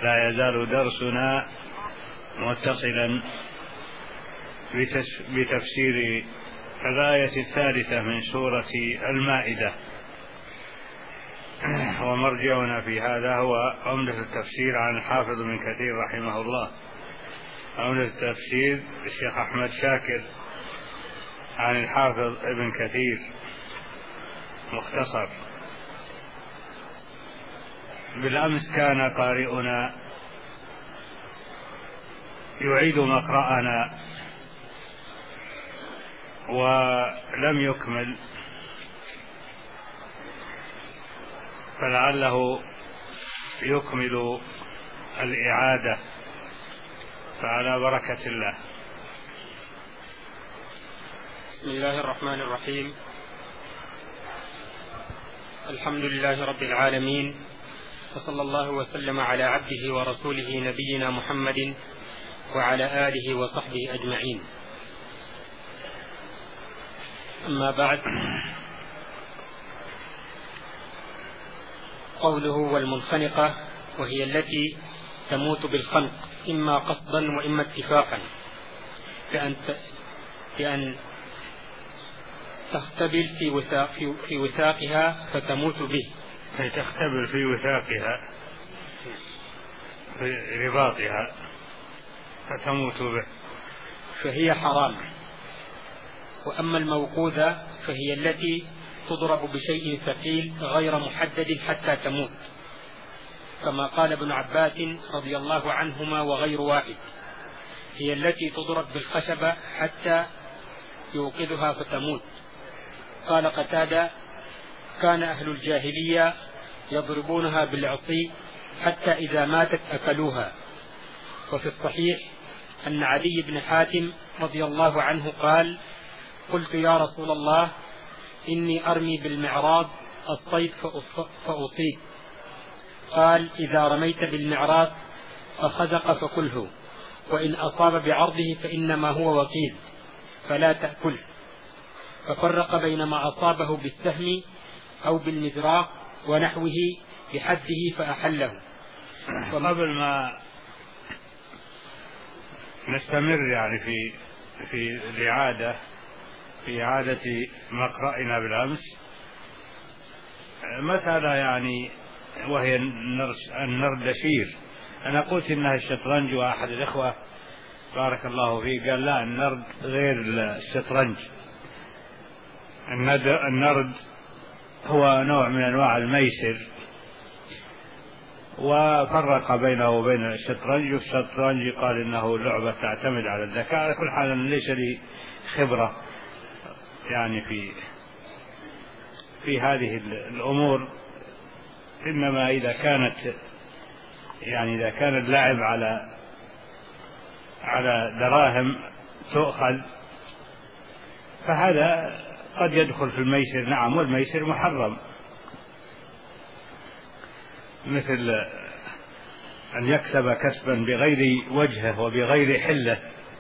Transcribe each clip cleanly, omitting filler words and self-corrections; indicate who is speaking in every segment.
Speaker 1: لا يزال درسنا متصلا بتفسير الآية الثالثة من سورة المائدة، ومرجعنا في هذا هو عمدة التفسير عن الحافظ ابن كثير رحمه الله. عمدة التفسير الشيخ أحمد شاكر عن الحافظ ابن كثير مختصر. بالأمس كان قارئنا يعيد مقرأنا ولم يكمل، فلعله يكمل الإعادة، فعلى بركة الله.
Speaker 2: بسم الله الرحمن الرحيم. الحمد لله رب العالمين، وصلى الله وسلم على عبده ورسوله نبينا محمد وعلى آله وصحبه أجمعين. أما بعد، قوله والمنخنقة وهي التي تموت بالخنق إما قصدا وإما اتفاقا، بأن تختبل في وثاقها فتموت به.
Speaker 1: تختبل في وثاقها في رباطها فتموت به،
Speaker 2: فهي حرام. وأما الموقوذة فهي التي تضرب بشيء ثقيل غير محدد حتى تموت، كما قال ابن عباس رضي الله عنهما وغير واحد: هي التي تضرب بالخشبة حتى يوقظها فتموت. قال قتادة: كان أهل الجاهلية يضربونها بالعصي حتى إذا ماتت أكلوها. وفي الصحيح أن علي بن حاتم رضي الله عنه قال: قلت يا رسول الله، إني أرمي بالمعراض الصيد فأصيب. قال: إذا رميت بالمعراض فخزق فكله، وإن أصاب بعرضه فإنما هو وكيل فلا تأكله. ففرق بين ما أصابه بالسهم أو بالمزراق ونحوه بحده فأحله.
Speaker 1: قبل ما نستمر في الإعادة، في إعادة مقرأنا بالأمس، مسألة وهي النردشير. أنا قلت إنها الشطرنج، وأحد الإخوة بارك الله فيه قال لا، النرد غير الشطرنج. النرد هو نوع من أنواع الميسر، وفرق بينه وبين الشطرنج. والشطرنج قال إنه لعبة تعتمد على الذكاء. على كل حال ليس لي خبرة في هذه الأمور، إنما إذا كان اللعب على دراهم تؤخذ فهذا قد يدخل في الميسر، نعم، والميسر محرم، مثل أن يكسب كسبا بغير وجهه وبغير حله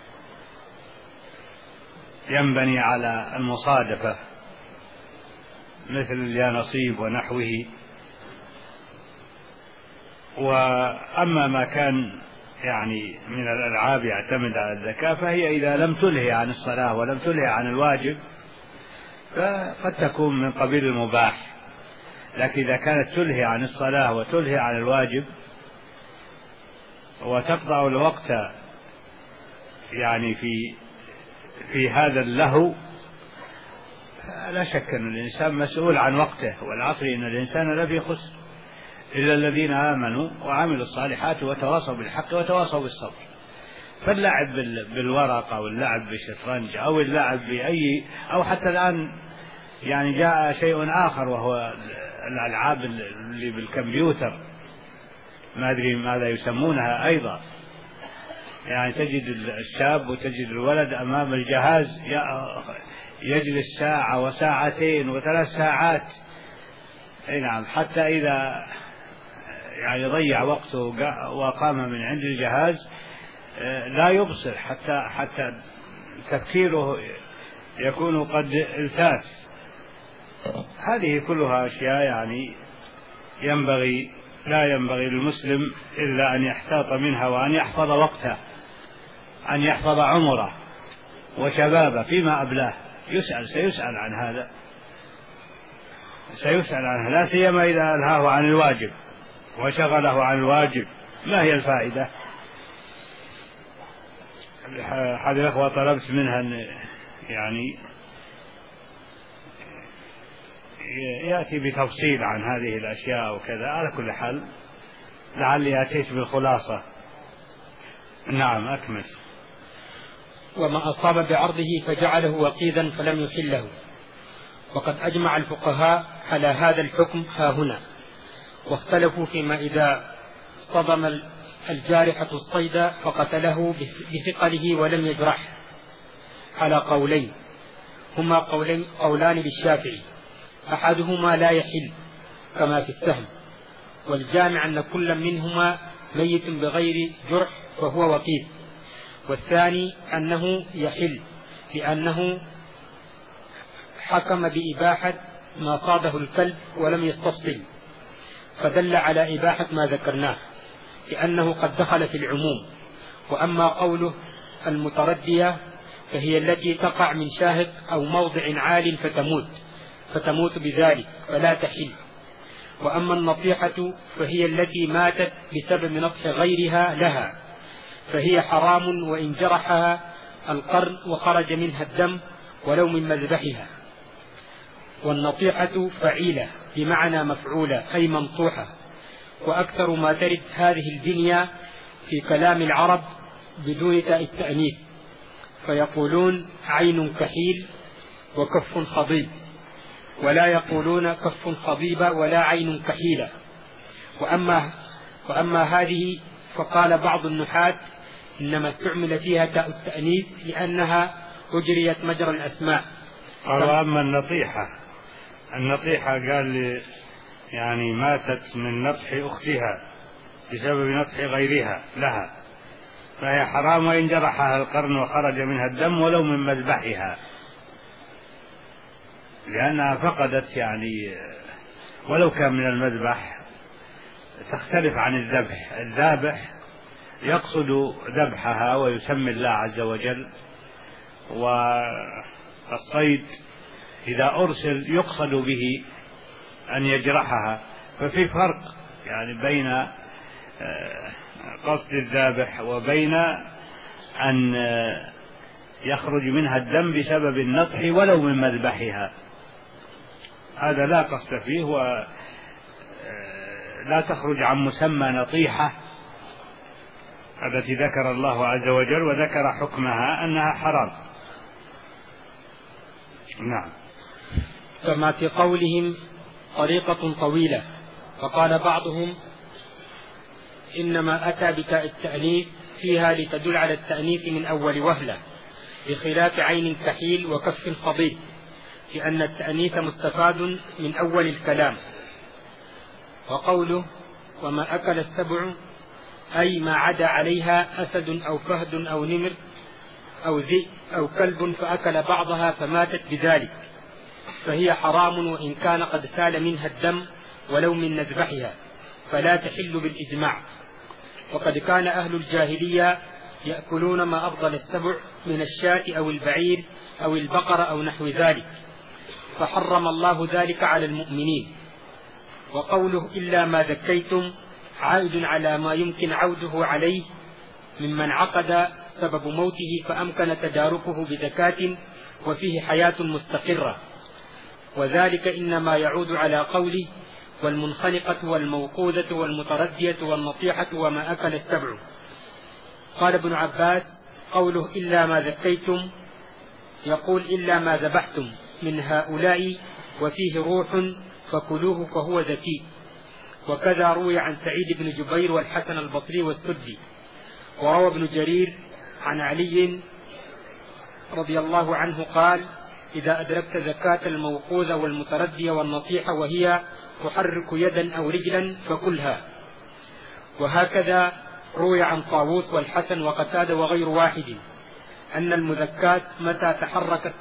Speaker 1: ينبني على المصادفة، مثل اليانصيب ونحوه. وأما ما كان من الألعاب يعتمد على الذكاء، فهي إذا لم تلهي عن الصلاة ولم تلهي عن الواجب فقد تكون من قبيل المباح. لكن إذا كانت تلهي عن الصلاة وتلهي عن الواجب وتقطع الوقت في هذا اللهو، لا شك أن الإنسان مسؤول عن وقته. والعصر إن الإنسان لفي خسر إلا الذين آمنوا وعملوا الصالحات وتواصوا بالحق وتواصوا بالصبر. فاللعب بالورقة واللعب بالشطرنج أو اللعب أو حتى الآن جاء شيء آخر، وهو الألعاب اللي بالكمبيوتر، ما أدري ماذا يسمونها أيضا. تجد الشاب وتجد الولد أمام الجهاز يجلس ساعة وساعتين وثلاث ساعات، نعم، حتى إذا ضيع وقته وقام من عند الجهاز لا يبصر، حتى تفكيره يكون قد التاث. هذه كلها أشياء ينبغي لا ينبغي للمسلم إلا أن يحتاط منها وأن يحفظ وقته، أن يحفظ عمره وشبابه فيما أبلاه. سيسأل عن هذا، سيسأل عنه، لا سيما إذا ألهاه عن الواجب وشغله عن الواجب. ما هي الفائدة؟ أحد الأخوة طلبت منها أن يعني يأتي بتفصيل عن هذه الأشياء وكذا. على كل حال لعلي أتيت بالخلاصة. نعم أكمل.
Speaker 2: وما أصاب بعرضه فجعله وقيدا فلم يحله. وقد أجمع الفقهاء على هذا الحكم هاهنا، واختلفوا فيما إذا صدم الجارحة الصيد فقتله بثقله ولم يجرح على قولين، هما قولان للشافعي، أحدهما لا يحل كما في السهم، والجامع أن كل منهما ميت بغير جرح فهو وقيد، والثاني أنه يحل لأنه حكم بإباحة ما صاده الكلب ولم يستفصل، فدل على إباحة ما ذكرناه لأنه قد دخل في العموم. وأما قوله المتردية فهي التي تقع من شاهق أو موضع عال فتموت بذلك فلا تحل. وأما النطيحة فهي التي ماتت بسبب نطح غيرها لها فهي حرام وإن جرحها القرن وخرج منها الدم ولو من مذبحها. والنطيحة فعيلة بمعنى مفعولة أي ممطوحة، وأكثر ما ترد هذه البنية في كلام العرب بدون تاء التأنيث، فيقولون عين كحيل وكف خضيب، ولا يقولون كف خضيبة ولا عين كحيلة. وأما هذه فقال بعض النحاة إنما استعمل فيها تاء التأنيث لأنها أجريت مجرى الأسماء.
Speaker 1: وأما النطيحة قال لي يعني ماتت من نطح أختها بسبب نطح غيرها لها فهي حرام وإن جرحها القرن وخرج منها الدم ولو من مذبحها، لأنها فقدت يعني ولو كان من المذبح تختلف عن الذبح. الذابح يقصد ذبحها ويسمي الله عز وجل، والصيد إذا أرسل يقصد به أن يجرحها، ففي فرق يعني بين قصد الذابح وبين أن يخرج منها الدم بسبب النطح ولو من مذبحها. هذا لا قصد فيه ولا تخرج عن مسمى نطيحة التي ذكر الله عز وجل وذكر حكمها أنها حرام. نعم.
Speaker 2: كما في قولهم طريقة طويلة، فقال بعضهم إنما أتى بتاء التأنيث فيها لتدل على التأنيث من أول وهلة، بخلاف عين كحيل وكف خضيب، لأن التأنيث مستفاد من أول الكلام. وقوله وما أكل السبع أي ما عدا عليها أسد أو فهد أو نمر أو ذئب أو كلب فأكل بعضها فماتت بذلك، فهي حرام وإن كان قد سال منها الدم ولو من مذبحها، فلا تحل بالإجماع. وقد كان أهل الجاهلية يأكلون ما أفضل السبع من الشاة أو البعير أو البقر أو نحو ذلك، فحرم الله ذلك على المؤمنين. وقوله إلا ما ذكيتم عائد على ما يمكن عوده عليه ممن عقد سبب موته فأمكن تداركه بزكاة وفيه حياة مستقرة، وذلك إنما يعود على قوله والمنخنقة والموقوذة والمتردية والنطيحة وما أكل السبع. قال ابن عباس قوله إلا ما ذكيتم يقول إلا ما ذبحتم من هؤلاء وفيه روح فكلوه فهو ذكي. وكذا روي عن سعيد بن جبير والحسن البصري والسدي. وروى ابن جرير عن علي رضي الله عنه قال إذا أدركت زكاة الموقوذة والمتردية والنطيحة وهي تحرك يدا أو رجلا فكلها. وهكذا روي عن طاووس والحسن وقتادة وغير واحد أن المذكات متى تحركت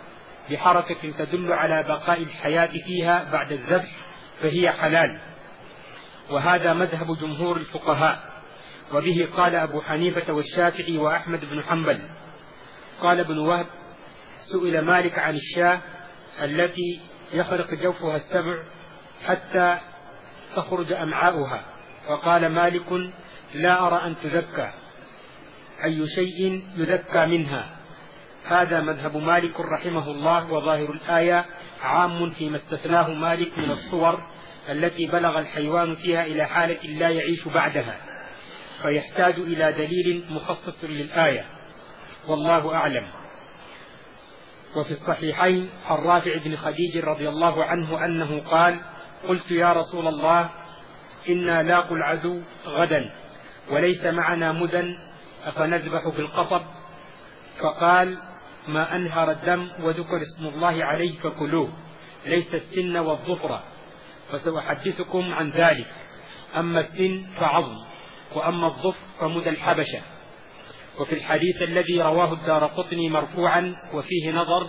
Speaker 2: بحركة تدل على بقاء الحياة فيها بعد الذبح فهي حلال. وهذا مذهب جمهور الفقهاء، وبه قال أبو حنيفة والشافعي وأحمد بن حنبل. قال ابن وهب: سئل مالك عن الشاة التي يخرق جوفها السبع حتى تخرج أمعاؤها، فقال مالك: لا أرى أن تذكى، أي شيء يذكى منها. هذا مذهب مالك رحمه الله، وظاهر الآية عام فيما استثناه مالك من الصور التي بلغ الحيوان فيها إلى حالة لا يعيش بعدها، فيحتاج إلى دليل مخصص للآية، والله أعلم. وفي الصحيحين عن رافع بن خديج رضي الله عنه أنه قال: قلت يا رسول الله، إنا لاقوا العدو غدا وليس معنا مدن، أفنذبح في القصب؟ فقال: ما أنهر الدم وذكر اسم الله عليه فكلوه، ليس السن والظفر، فسأحدثكم عن ذلك. أما السن فعظم، وأما الظفر فمدى الحبشة. وفي الحديث الذي رواه الدارقطني مرفوعا وفيه نظر،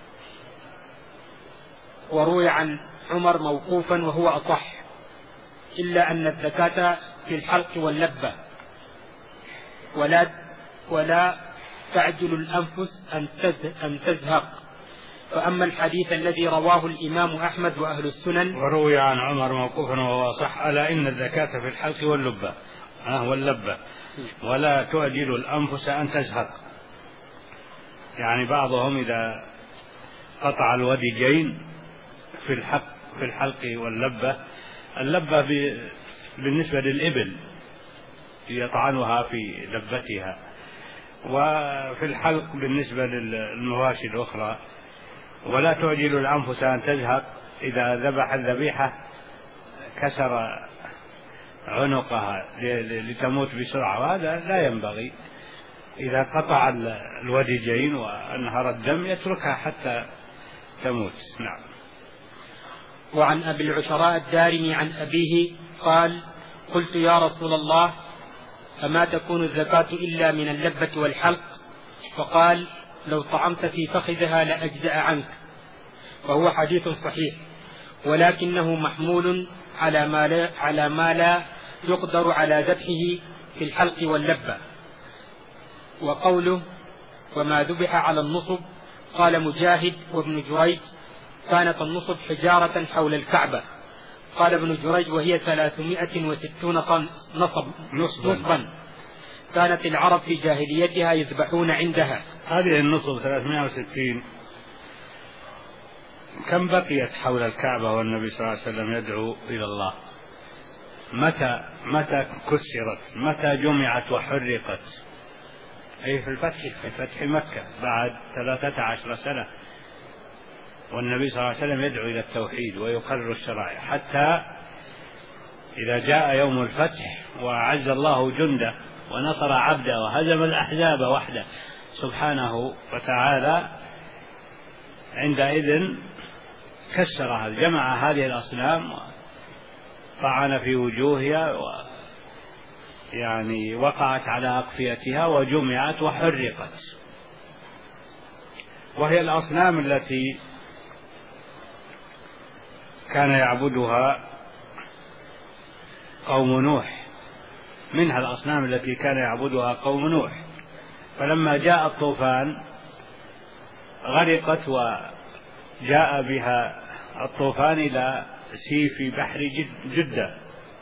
Speaker 2: وروي عن عمر موقوفا وهو أصح، إلا أن الزكاة في الحلق واللبة، ولا تعجل الأنفس أن تزهق. فأما الحديث الذي رواه الإمام أحمد وأهل السنن،
Speaker 1: وروي عن عمر موقوفا وهو صح: ألا إن الزكاة في الحلق واللبة واللبة ولا تعجل الأنفس أن تزهق. يعني بعضهم إذا قطع الوديجين في الحلق واللبة، اللبة بالنسبة للإبل يطعنها في لبتها، وفي الحلق بالنسبة للمواشي الأخرى. ولا تعجل الأنفس أن تزهق، إذا ذبح الذبيحة كسر عنقها لتموت بسرعة، وهذا لا ينبغي. إذا قطع الوديجين وأنهر الدم يتركها حتى تموت. نعم.
Speaker 2: وعن أبي العشراء الدارمي عن أبيه قال: قلت يا رسول الله، فما تكون الزكاة إلا من اللبة والحلق؟ فقال: لو طعمت في فخذها لأجزأ عنك. وهو حديث صحيح، ولكنه محمول على ما لا يقدر على ذبحه في الحلق واللبة. وقوله: وما ذبح على النصب، قال مجاهد وابن جريج: كانت النصب حجارة حول الكعبة. قال ابن جريج: وهي 360 نصبا، كانت العرب في جاهليتها يذبحون عندها.
Speaker 1: هذه النصب 360 كم بقيت حول الكعبة والنبي صلى الله عليه وسلم يدعو إلى الله؟ متى كسرت؟ متى جمعت وحرقت؟ أي في فتح مكة بعد 13 سنة، والنبي صلى الله عليه وسلم يدعو إلى التوحيد ويقرر الشرائع، حتى إذا جاء يوم الفتح وأعز الله جنده ونصر عبده وهزم الأحزاب وحده سبحانه وتعالى، عندئذ كسرها، جمع هذه الأصنام وطعن في وجوهها يعني وقعت على أقفيتها وجمعت وحرقت. وهي الأصنام التي كان يعبدها قوم نوح، منها الأصنام التي كان يعبدها قوم نوح، فلما جاء الطوفان غرقت، وجاء بها الطوفان إلى سيف بحر جدة،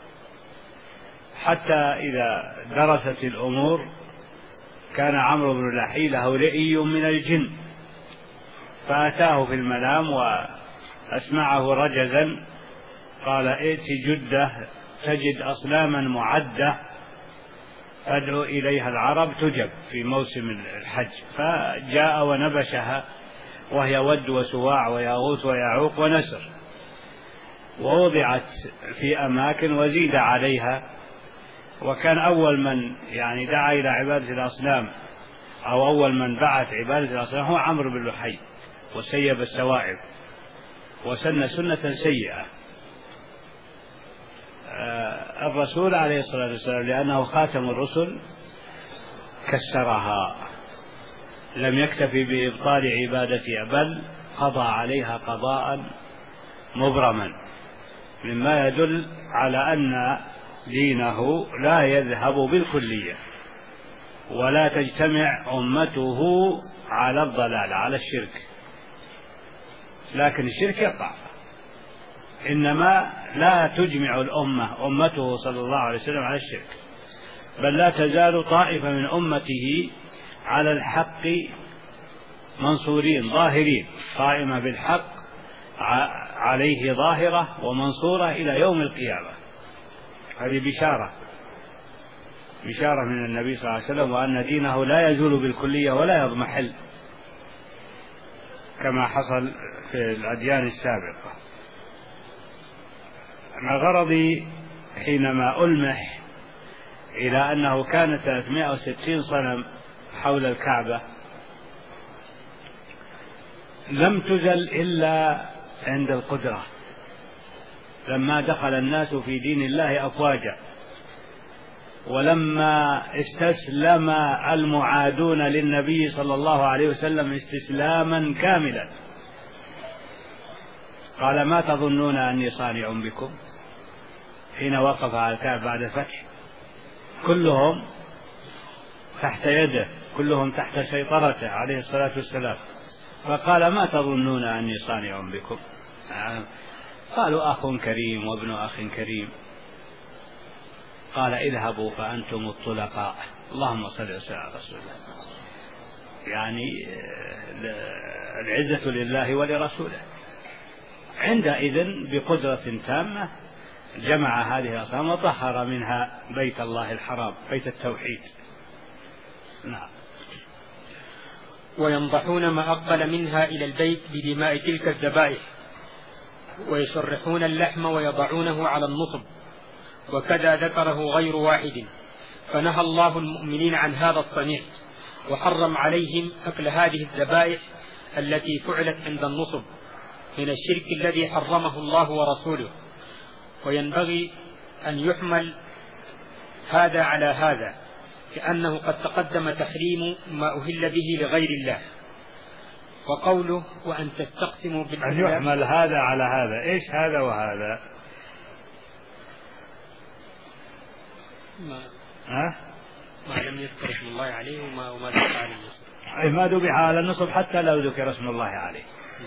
Speaker 1: حتى إذا درست الأمور كان عمرو بن لحي له رئي من الجن، فأتاه في المنام وأسمعه رجزا، قال: ائت جدة تجد أصناما معدة فادعو إليها العرب تجب في موسم الحج. فجاء ونبشها، وهي ود وسواع وياغوث ويعوق ونسر، ووضعت في أماكن وزيد عليها. وكان أول من يعني دعا إلى عبادة الأصنام، أو أول من بعث عبادة الأصنام، هو عمرو بن لحي، وسيب السواعب وسن سنة سيئة. الرسول عليه الصلاة والسلام لأنه خاتم الرسل كسرها، لم يكتفي بإبطال عبادتها، بل قضى عليها قضاء مبرما، مما يدل على أن دينه لا يذهب بالكلية، ولا تجتمع أمته على الضلال على الشرك، لكن الشرك يقع، إنما لا تجمع الأمة أمته صلى الله عليه وسلم على الشرك، بل لا تزال طائفة من أمته على الحق منصورين ظاهرين، قائمة بالحق عليه ظاهرة ومنصورة إلى يوم القيامة. هذه بشارة من النبي صلى الله عليه وسلم، وأن دينه لا يزول بالكلية ولا يضمحل كما حصل في الأديان السابقة. أنا غرضي حينما ألمح إلى أنه كان 360 صنم حول الكعبة لم تزل إلا عند القدرة، لما دخل الناس في دين الله أفواجا، ولما استسلم المعادون للنبي صلى الله عليه وسلم استسلاما كاملا، قال: ما تظنون أني صانع بكم؟ حين وقف على الكعبة بعد الفتح كلهم تحت يده، كلهم تحت سيطرته عليه الصلاة والسلام، فقال: ما تظنون أني صانع بكم؟ قالوا: أخ كريم وابن أخ كريم. قال: اذهبوا فأنتم الطلقاء. اللهم صل وسلم على رسول الله. يعني العزة لله ولرسوله. عندئذ بقدرة تامة جمع هذه الأصنام وطهر منها بيت الله الحرام، بيت التوحيد. نعم.
Speaker 2: وينضحون ما أقبل منها إلى البيت بدماء تلك الذبائح، ويشرحون اللحم ويضعونه على النصب، وكذا ذكره غير واحد، فنهى الله المؤمنين عن هذا الصنيع، وحرم عليهم أكل هذه الذبائح التي فعلت عند النصب من الشرك الذي حرمه الله ورسوله. وينبغي أن يحمل هذا على هذا، كأنه قد تقدم تحريم ما أهل به لغير الله. وقوله: وأن تستقسموا بالأزلام،
Speaker 1: أن يحمل هذا على هذا. إيش هذا وهذا؟
Speaker 2: ما لم يذكر اسم الله عليه وما ذكر عليه النصب،
Speaker 1: أي ما ذبح على النصب حتى لو ذكر اسم الله عليه،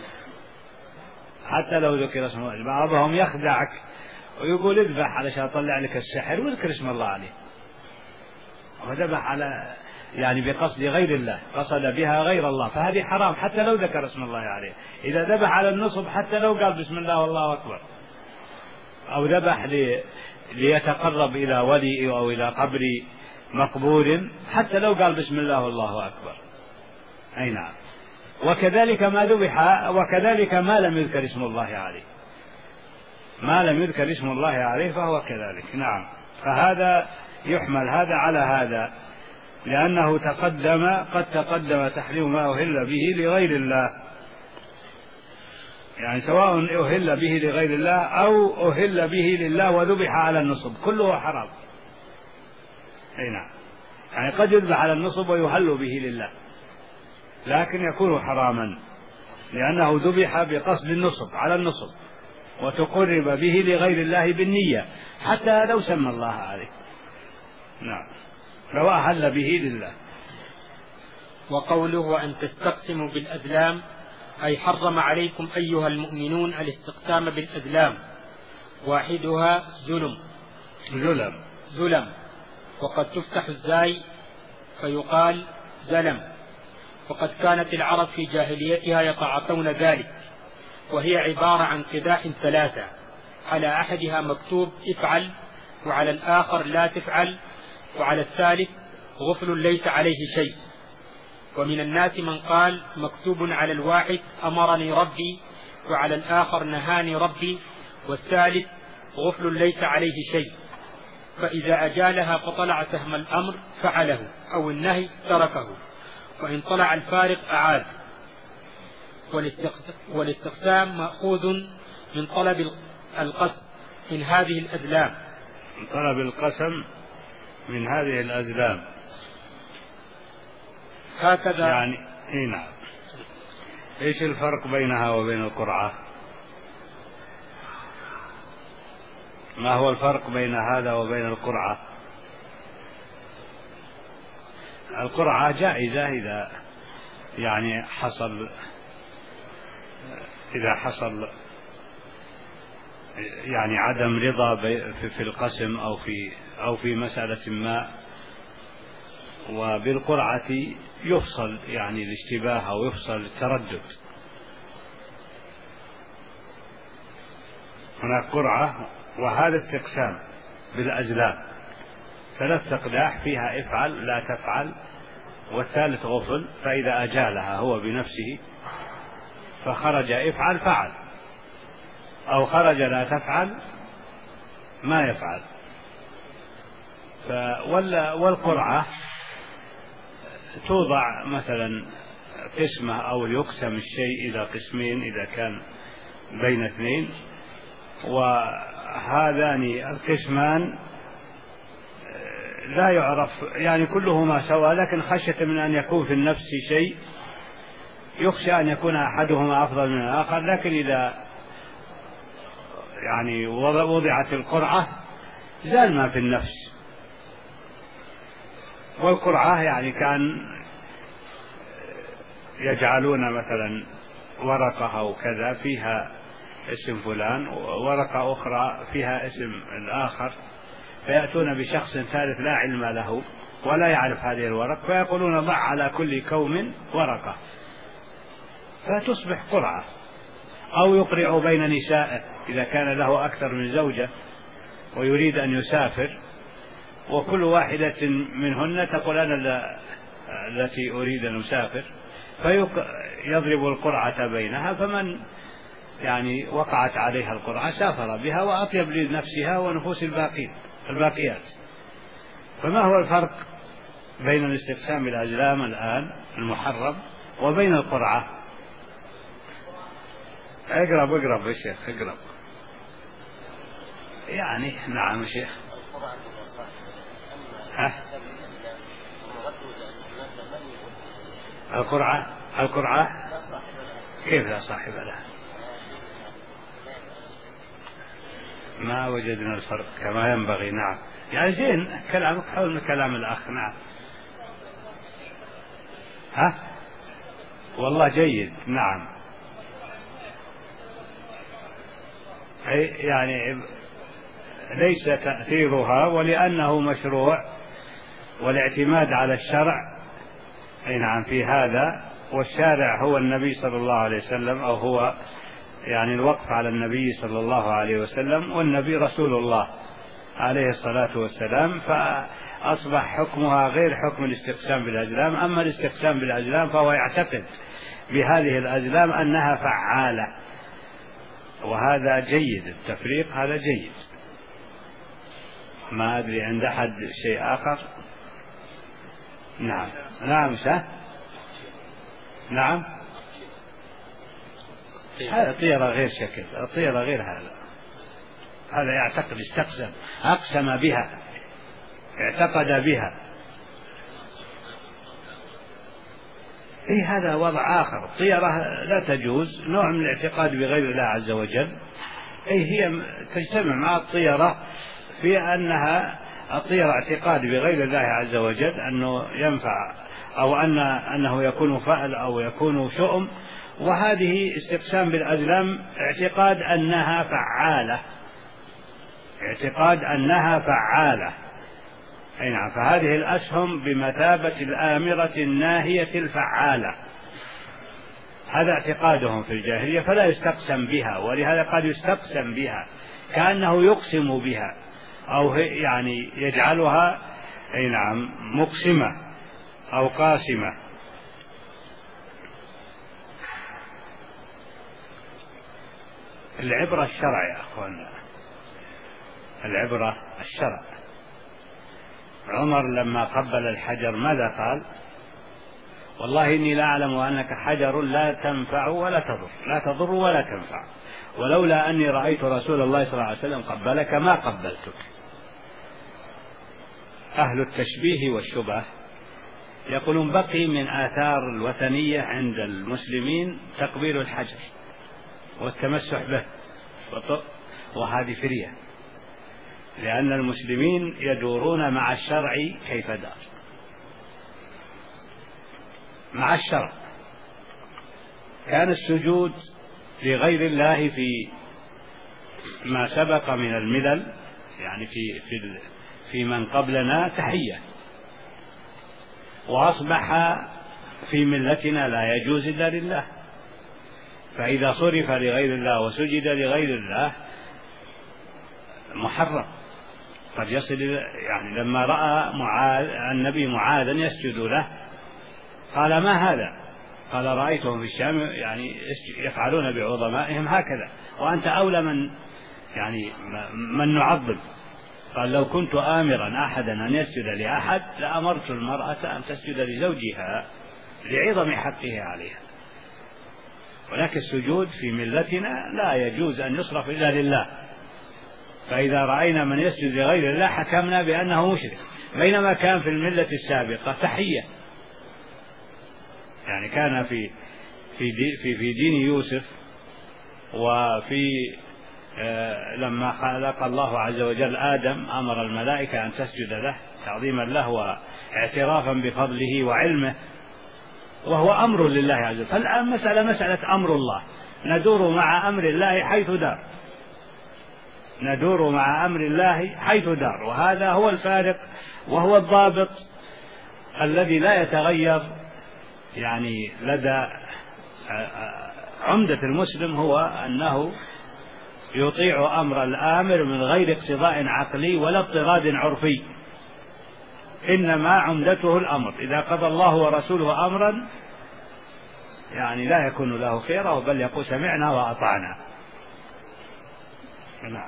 Speaker 1: حتى لو ذكر اسم الله. بعضهم يخدعك ويقول اذبح علشان أطلع لك السحر وذكر اسم الله عليه، وذبح على يعني بقصد غير الله، قصد بها غير الله، فهذه حرام حتى لو ذكر اسم الله عليه. إذا ذبح على النصب حتى لو قال بسم الله والله أكبر، أو ذبح ليتقرب إلى ولي أو إلى قبر مقبور حتى لو قال بسم الله والله أكبر. أي نعم. وكذلك ما ذبح، وكذلك ما لم يذكر اسم الله عليه، ما لم يذكر اسم الله عليه فهو كذلك. نعم. فهذا يحمل هذا على هذا، لأنه قد تقدم تحريم ما أهل به لغير الله، يعني سواء أهل به لغير الله أو أهل به لله وذبح على النصب كله حرام. أي نعم. يعني قد يذبح على النصب ويهل به لله، لكن يكون حراما لأنه ذبح بقصد النصب على النصب، وتقرب به لغير الله بالنية حتى لو سمى الله عليه. نعم. لو أهل به لله.
Speaker 2: وقوله: وأن تستقسموا بالأزلام، أي حرم عليكم أيها المؤمنون الاستقسام بالأزلام، واحدها زلم، وقد تفتح الزاي فيقال زلم، وقد كانت العرب في جاهليتها يتعاطون ذلك، وهي عبارة عن قداح 3، على أحدها مكتوب افعل، وعلى الآخر لا تفعل، وعلى الثالث غفل ليس عليه شيء. ومن الناس من قال مكتوب على الواحد أمرني ربي، وعلى الآخر نهاني ربي، والثالث غفل ليس عليه شيء، فإذا أجالها فطلع سهم الأمر فعله، أو النهي تركه، وإن طلع الفارق أعاد. والاستقسام مأخوذ من طلب القسم من هذه الأزلام،
Speaker 1: من طلب القسم من هذه الأزلام،
Speaker 2: هكذا
Speaker 1: يعني. نعم. إيش الفرق بينها وبين القرعة؟ ما هو الفرق بين هذا وبين القرعة؟ القرعة جائزة إذا يعني حصل يعني عدم رضا في القسم أو في مسألة ما، وبالقرعة يفصل يعني الاشتباه أو يفصل التردد. هناك قرعة وهذا استقسام بالأزلام، 3 أقداح فيها افعل لا تفعل، والثالث غفل، فإذا أجالها هو بنفسه فخرج افعل فعل، أو خرج لا تفعل ما يفعل. والقرعة توضع مثلا قسمة أو يقسم الشيء إلى قسمين إذا كان بين 2، وهذان القسمان لا يعرف يعني كلهما سواء، لكن خشية من أن يكون في النفس شيء يخشى أن يكون أحدهما أفضل من الآخر، لكن إذا يعني وضعت القرعة زال ما في النفس. والقرعة يعني كان يجعلون مثلا ورقة أو كذا فيها اسم فلان، وورقة أخرى فيها اسم الآخر، فيأتون بشخص ثالث لا علم له ولا يعرف هذه الورق، فيقولون ضع على كل كوم ورقة، فتصبح قرعة. أو يقرع بين نسائه إذا كان له أكثر من زوجة ويريد أن يسافر، وكل واحدة منهن تقول أنا التي أريد أن أسافر، فيضرب القرعة بينها، فمن يعني وقعت عليها القرعة سافر بها وأطيب لنفسها ونفوس الباقيات. فما هو الفرق بين الاستقسام بالأزلام الآن المحرم وبين القرعة؟ اقرب يا شيخ، اقرب يعني. نعم يا شيخ. القرعة كيف لا صاحب لها؟ ما وجدنا الفرق كما ينبغي. نعم يعني زين كلامك حول كلام الأخ. نعم والله جيد. نعم يعني ليس تأثيرها، ولأنه مشروع والاعتماد على الشرع نعم في هذا، والشارع هو النبي صلى الله عليه وسلم، أو هو يعني الوقف على النبي صلى الله عليه وسلم، والنبي رسول الله عليه الصلاة والسلام، فأصبح حكمها غير حكم الاستقسام بالأزلام. أما الاستقسام بالأزلام فهو يعتقد بهذه الأزلام أنها فعالة، وهذا جيد، التفريق هذا جيد. ما أدري عند أحد شيء آخر. نعم نعم هذا طيرة غير شكل، الطيرة غير هذا يعتقد استقسم، أقسم بها، اعتقد بها. هذا وضع آخر. الطيرة لا تجوز، نوع من الاعتقاد بغير الله عز وجل. هي تجتمع مع الطيرة في أنها الطيرة اعتقاد بغير الله عز وجل أنه ينفع، أو أنه يكون فأل أو يكون شؤم، وهذه استقسام بالأزلام اعتقاد أنها فعالة. نعم فهذه الأسهم بمثابة الآمرة الناهية الفعالة، هذا اعتقادهم في الجاهلية، فلا يستقسم بها. ولهذا قد يستقسم بها كأنه يقسم بها، أو يعني يجعلها نعم مقسمة أو قاسمة. العبرة الشرع يا أخوانا، العبرة الشرع. عمر لما قبل الحجر ماذا قال؟ والله إني لا أعلم أنك حجر لا تنفع ولا تضر، لا تضر ولا تنفع، ولولا أني رأيت رسول الله صلى الله عليه وسلم قبلك ما قبلتك. أهل التشبيه والشبه يقولون بقي من آثار الوثنية عند المسلمين تقبيل الحجر والتمسح به، وهذه فرية. لأن المسلمين يدورون مع الشرع كيف دار، مع الشرع. كان السجود لغير الله في ما سبق من الملل، يعني في من قبلنا تحية، وأصبح في ملتنا لا يجوز إلا لله. فإذا صرف لغير الله وسجد لغير الله محرم. قد يصل، يعني لما رأى النبي معاذا يسجد له قال: ما هذا؟ قال: رأيتهم في الشام يعني يفعلون بعظمائهم هكذا، وأنت أولى من نعظم. قال: لو كنت آمرا أحدا أن يسجد لأحد لأمرت المرأة أن تسجد لزوجها لعظم حقه عليها. ولكن السجود في ملتنا لا يجوز أن يصرف إلا لله، فإذا رأينا من يسجد لغير الله حكمنا بأنه مشرك، بينما كان في الملة السابقة تحية. يعني كان في دين يوسف، وفي لما خلق الله عز وجل آدم أمر الملائكة أن تسجد له تعظيما له واعترافا بفضله وعلمه، وهو أمر لله عز وجل. فالآن مسألة أمر الله، ندور مع أمر الله حيث دار، ندور مع أمر الله حيث دار. وهذا هو الفارق وهو الضابط الذي لا يتغير يعني لدى عمدة المسلم، هو أنه يطيع أمر الآمر من غير اقتضاء عقلي ولا اضطراد عرفي، إنما عمدته الأمر. إذا قضى الله ورسوله أمرا يعني لا يكون له خيره، بل يقول: سمعنا وأطعنا. نعم.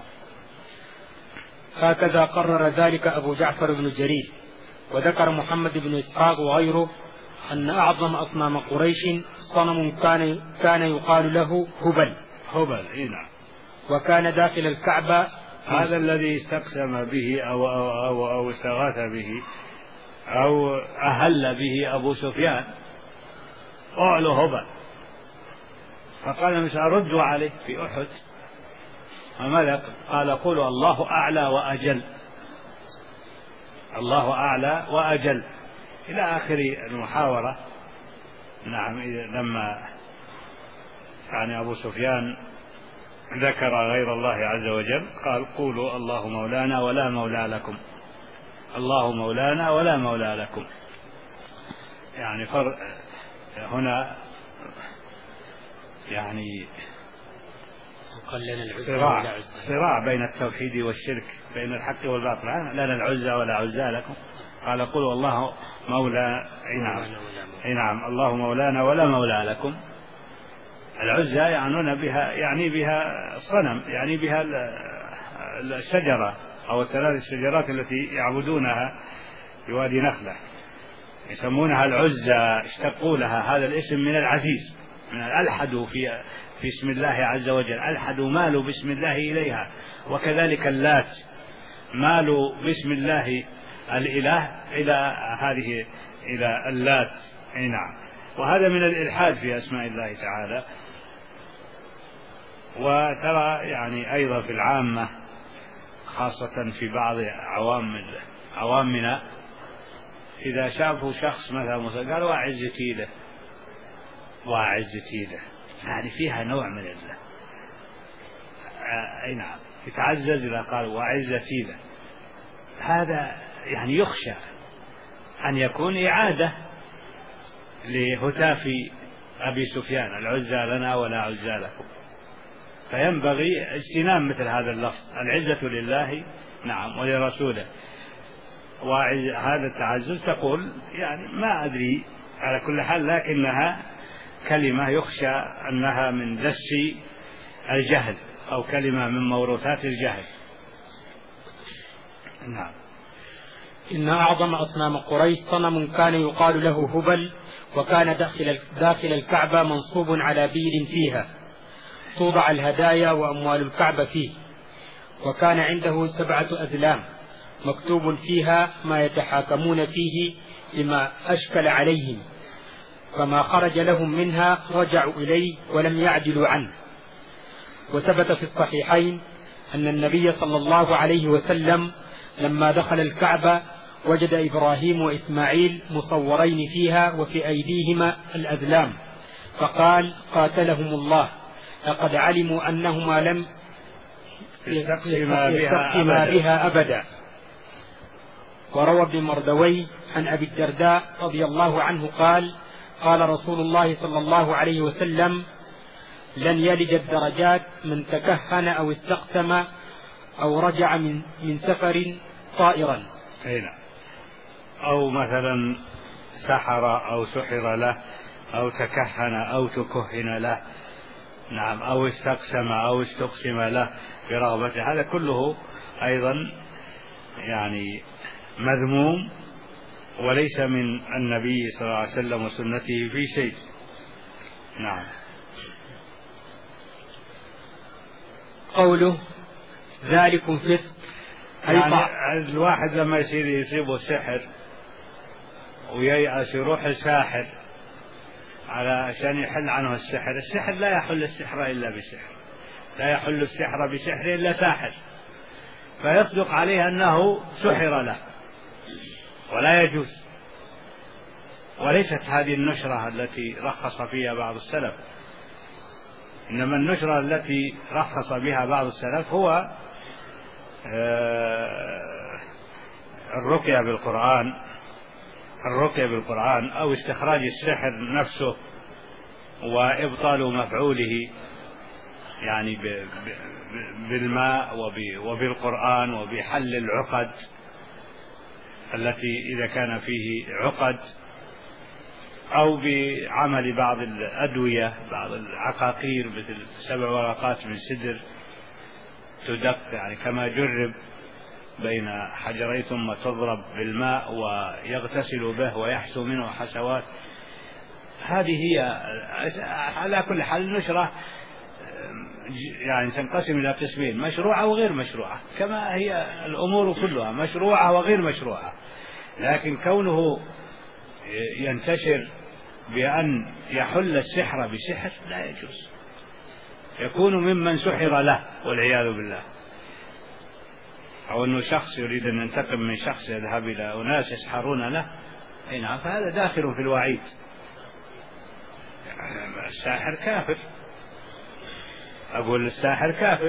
Speaker 2: هكذا قرر ذلك أبو جعفر بن جرير. وذكر محمد بن إسحاق وغيره أن أعظم أصنام قريش صنم كان يقال له هبل.
Speaker 1: نعم.
Speaker 2: وكان داخل الكعبة.
Speaker 1: هذا الذي استقسم به أو استغاث به أو أهل به أبو سفيان، أعلو هبل، فقال: مش أردوا عليه في أحد، فماذا قال؟ قولوا: الله أعلى وأجل، الله أعلى وأجل، إلى آخر المحاورة. نعم. لما يعني أبو سفيان ذكر غير الله عز وجل قال: قولوا الله مولانا ولا مولى لكم، الله مولانا ولا مولى لكم. يعني فرق هنا، يعني صراع بين التوحيد والشرك، بين الحق والباطل. لنا العزى ولا عزى لكم. قال: قولوا الله مولى. نعم. الله مولانا ولا مولى لكم. العزى يعني بها الصنم، يعني بها الشجرة أو الثلاث الشجرات التي يعبدونها في وادي نخلة، يسمونها العزى، اشتقوا لها هذا الاسم من العزيز، من ألحدوا في اسم الله عز وجل، ألحدوا مالوا باسم الله إليها. وكذلك اللات مالوا باسم الله الإله إلى اللات. نعم. وهذا من الإلحاد في أسماء الله تعالى. وترى يعني أيضا في العامة، خاصة في بعض عوامنا، إذا شافوا شخص مثلا قالوا: وعزتي له، وعزتي له، يعني فيها نوع من نعم، يتعزز إذا قال وعزتي له. هذا يعني يخشى أن يكون إعادة لهتاف أبي سفيان: العزى لنا ولا عزى لكم. فينبغي اجتناب مثل هذا اللفظ: العزة لله نعم ولرسوله. وهذا التعزز تقول يعني ما أدري، على كل حال لكنها كلمة يخشى أنها من دس الجهل، أو كلمة من موروثات الجهل. نعم.
Speaker 2: إن أعظم أصنام قريش صنم كان يقال له هبل، وكان داخل الكعبة منصوب على بير فيها توضع الهدايا وأموال الكعبة فيه، وكان عنده 7 أزلام مكتوب فيها ما يتحاكمون فيه لما أشكل عليهم، فما خرج لهم منها رجعوا إليه ولم يعدلوا عنه. وثبت في الصحيحين أن النبي صلى الله عليه وسلم لما دخل الكعبة وجد إبراهيم وإسماعيل مصورين فيها وفي أيديهما الأذلام، فقال: قاتلهم الله، لقد علموا أنهما لم يستقسما بها أبدا. وروى ابن مردوي عن أبي الدرداء رضي الله عنه قال: قال رسول الله صلى الله عليه وسلم: لن يلج الدرجات من تكهن أو استقسم أو رجع من سفر طائرا.
Speaker 1: أو مثلا سحر أو سحر له أو تكهن أو تكهن له، نعم، أو استقسم أو استقسم له برغبته، هذا كله أيضا يعني مذموم وليس من النبي صلى الله عليه وسلم وسنته في شيء. نعم.
Speaker 2: قوله: ذلكم فسق،
Speaker 1: يعني الواحد لما يصيبه سحر وييأس يروح الساحر علشان يحل عنه السحر، السحر لا يحل السحر إلا بسحر، لا يحل السحر بسحر إلا ساحر، فيصدق عليه أنه سحر له ولا يجوز. وليست هذه النشرة التي رخص فيها بعض السلف، إنما النشرة التي رخص بها بعض السلف هو الرقية بالقرآن أو استخراج السحر نفسه وإبطال مفعوله، يعني بالماء وبالقرآن وبحل العقد التي إذا كان فيه عقد، أو بعمل بعض الأدوية، بعض العقاقير مثل 7 ورقات من سدر تدق، يعني كما جرب بين حجرين ثم تضرب بالماء ويغتسل به ويحسو منه حسوات. هذه هي على كل حال نشرة يعني تنقسم إلى قسمين: مشروعة وغير مشروعة، كما هي الأمور كلها مشروعة وغير مشروعة. لكن كونه ينتشر بأن يحل السحر بسحر لا يجوز، يكون ممن سحر له والعياذ بالله، أو أنه شخص يريد أن ينتقم من شخص يذهب إلى أناس يسحرون له، نعم، فهذا داخل في الوعيد. الساحر كافر، أقول الساحر كافر،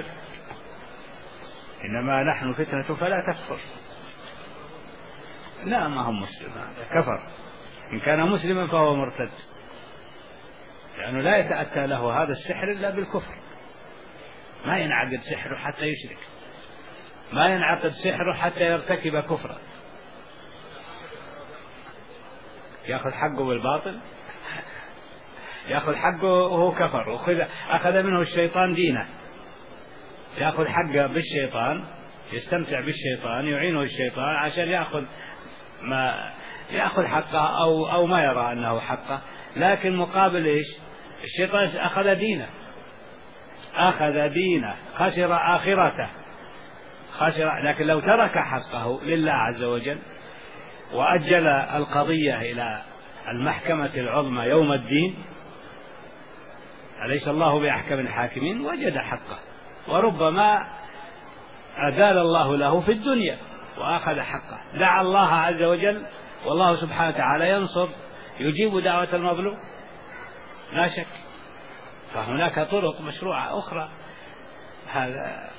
Speaker 1: إنما نحن فتنة فلا تكفر. لا، ما هم مسلم، كفر. إن كان مسلما فهو مرتد، لأنه لا يتأتى له هذا السحر إلا بالكفر. ما ينعقد سحره حتى يشرك، ما ينعقد سحره حتى يرتكب كفرا. يأخذ حقه بالباطل، يأخذ حقه وهو كفر، أخذ منه الشيطان دينه، يأخذ حقه بالشيطان، يستمتع بالشيطان، يعينه الشيطان عشان يأخذ حقه أو ما يرى أنه حقه، لكن مقابل إيش؟ الشيطان أخذ دينه، خسر آخرته، لكن لو ترك حقه لله عز وجل وأجل القضية إلى المحكمة العظمى يوم الدين، أليس الله بأحكم الحاكمين؟ وجد حقه، وربما أزال الله له في الدنيا وأخذ حقه. دعا الله عز وجل، والله سبحانه وتعالى ينصر، يجيب دعوة المظلوم لا شك. فهناك طرق مشروعة أخرى. هذا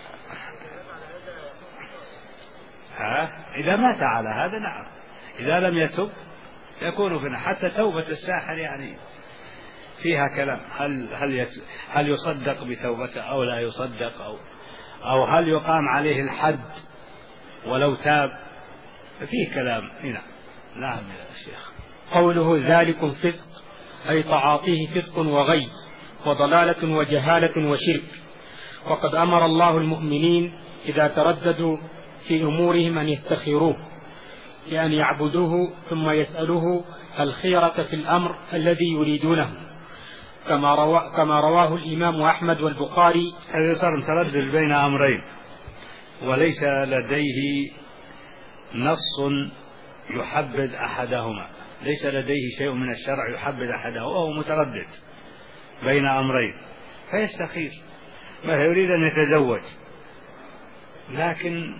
Speaker 1: إذا مات على هذا، نعم، إذا لم يتب يكون فينا. حتى توبة الساحر يعني فيها كلام، هل يصدق بتوبته أو لا يصدق، أو هل يقام عليه الحد ولو تاب، فيه كلام هنا. نعم يا شيخ.
Speaker 2: قوله ذلكم فسق، أي تعاطيه فسق وغي وضلالة وجهالة وشرك. وقد أمر الله المؤمنين إذا ترددوا في أمورهم أن يستخيروه، يعني يعبدوه ثم يسألوه الخيرة في الأمر الذي يريدونه، كما رواه الإمام أحمد والبخاري.
Speaker 1: هذا صار متردد بين أمرين، وليس لديه نص يحبذ أحدهما، ليس لديه شيء من الشرع يحبذ أحده، وهو متردد بين أمرين فيستخير. ما يريد أن يتزوج لكن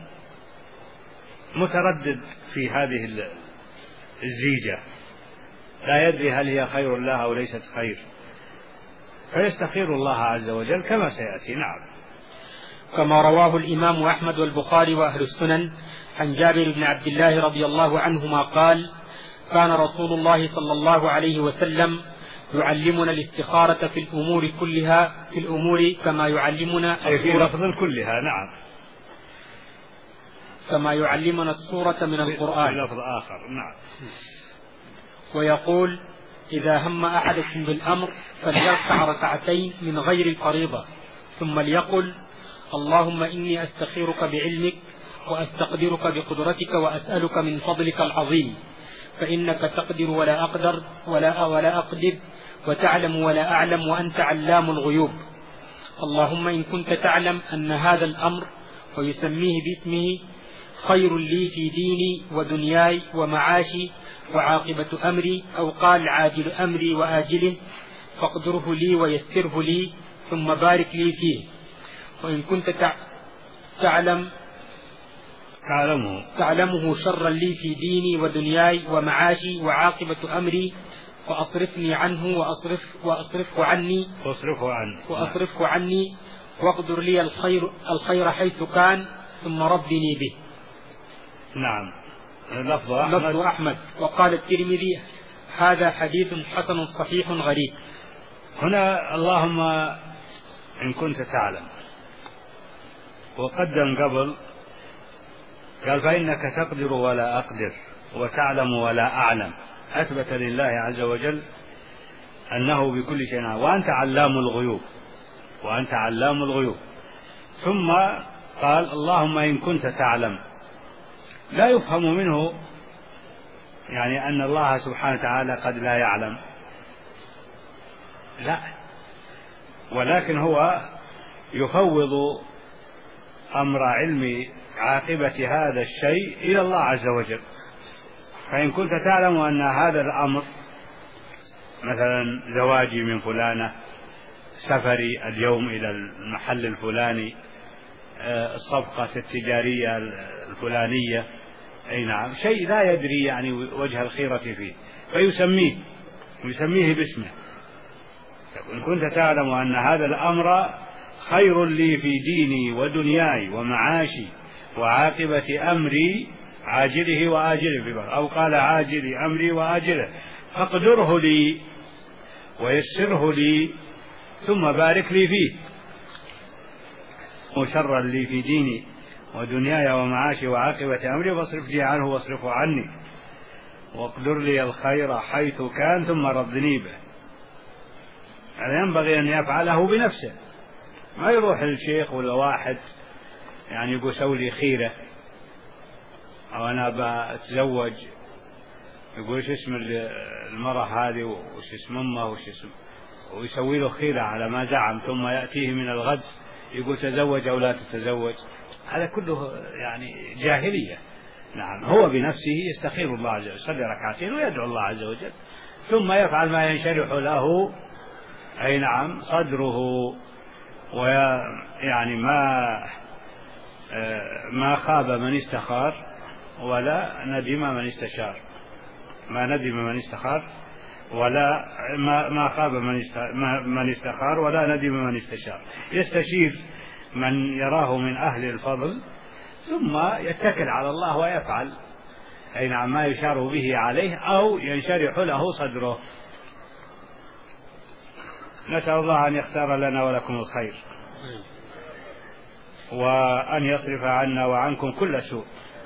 Speaker 1: متردد في هذه الزيجة، لا يدري هل هي خير له أو ليست خير، فيستخير الله عز وجل كما سيأتي. نعم.
Speaker 2: كما رواه الإمام أحمد والبخاري وأهل السنن عن جابر بن عبد الله رضي الله عنهما قال: كان رسول الله صلى الله عليه وسلم يعلمنا الاستخارة في الأمور كلها، في الأمور كما يعلمنا
Speaker 1: أي في لفظ كلها. نعم.
Speaker 2: كما يعلمنا السورة من القرآن.
Speaker 1: في لفظ آخر. نعم.
Speaker 2: ويقول: إذا هم أحدكم بالأمر فليركع ركعتين من غير الفريضة، ثم ليقل: اللهم إني أستخيرك بعلمك وأستقدرك بقدرتك وأسألك من فضلك العظيم، فإنك تقدر ولا أقدر ولا أقدر، وتعلم ولا أعلم، وأنت علام الغيوب. اللهم إن كنت تعلم أن هذا الأمر، ويسميه باسمه، خير لي في ديني ودنياي ومعاشي وعاقبة أمري، أو قال عاجل أمري وآجله، فاقدره لي ويسره لي، ثم بارك لي فيه. وإن كنت تعلمه شرا لي في ديني ودنياي ومعاشي وعاقبة أمري، وأصرفني عنه وأصرفه عني، واقدر لي الخير حيث كان، ثم ردني به.
Speaker 1: نعم.
Speaker 2: لفظ أحمد. وقال الترمذي: هذا حديث حسن صحيح غريب.
Speaker 1: هنا اللهم إن كنت تعلم، وقدم قبل قال: فإنك تقدر ولا أقدر، وتعلم ولا أعلم. أثبت لله عز وجل أنه بكل شيء، وأنت علام الغيوب. ثم قال: اللهم إن كنت تعلم. لا يفهم منه يعني أن الله سبحانه وتعالى قد لا يعلم، لا، ولكن هو يفوض أمر علم عاقبة هذا الشيء إلى الله عز وجل. فإن كنت تعلم أن هذا الأمر، مثلا زواجي من فلانة، سفري اليوم إلى المحل الفلاني، الصفقة التجارية الفلانية، أي نعم، شيء لا يدري يعني وجه الخيرة فيه، فيسميه باسمه. إن كنت تعلم أن هذا الأمر خير لي في ديني ودنياي ومعاشي وعاقبة أمري عاجله وآجله، أو قال عاجل أمري وآجله، فاقدره لي ويسره لي، ثم بارك لي فيه. وشرا لي في ديني ودنياي ومعاشي وعاقبة أمري فاصرف لي عنه واصرفه عني، واقدر لي الخير حيث كان، ثم ردني به. هذا ينبغي أن يفعله بنفسه، ما يروح للشيخ ولا واحد يعني يقول سوي لي خيرة، أو أنا بتزوج، يقول ايش اسم المرأة هذه وش اسم أمه وش اسم، ويسوي له خيرة على ما زعم، ثم يأتيه من الغد يقول تزوج أو لا تتزوج. هذا كله يعني جاهلية. نعم. هو بنفسه يستخير الله عز وجل، يصلي ركعتين ويدعو الله عز وجل، ثم يفعل ما ينشرح له، أي نعم، صدره، ويعني ما خاب من استخار ولا ندم من استشار، ما ندم من استخار ولا ما خاب من استخار ولا ندم من استشار. يستشير من يراه من أهل الفضل، ثم يتكل على الله ويفعل، أي نعم، ما يشار به عليه أو ينشرح له صدره. نسأل الله أن يختار لنا ولكم الخير، وأن يصرف عنا وعنكم كل سوء.